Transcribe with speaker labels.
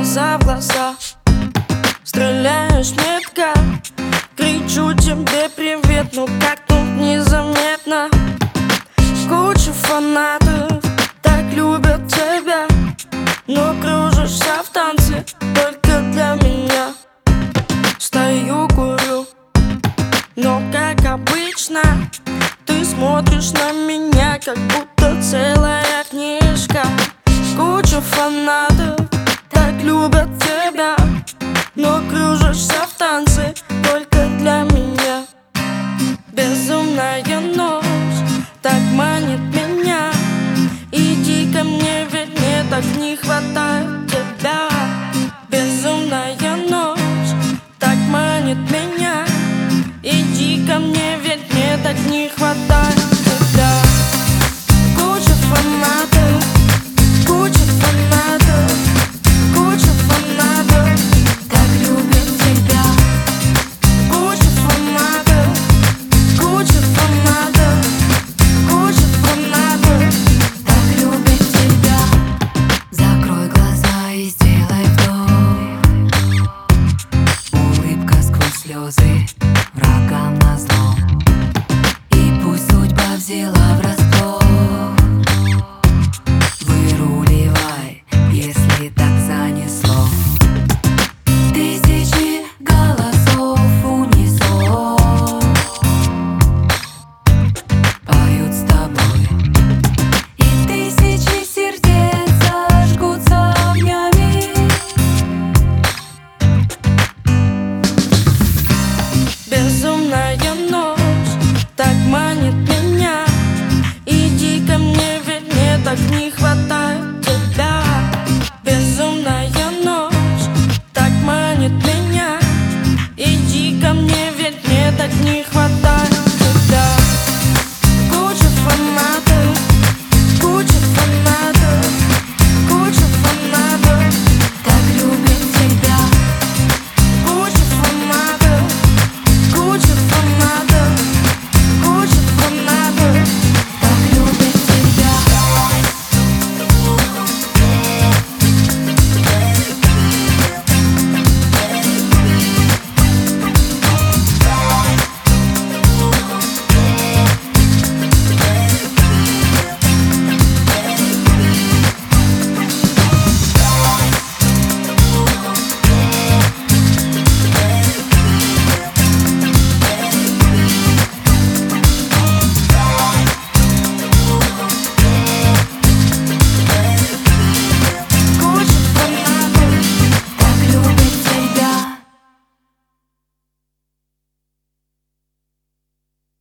Speaker 1: глаза в глаза, стреляешь метко, кричу тебе привет, но как тут незаметно. Куча фанатов так любят тебя, но кружишься в танце только для меня. Стою, курю, но как обычно ты смотришь на меня, как будто целая книжка. Куча фанатов так любят тебя, но кружишься в танце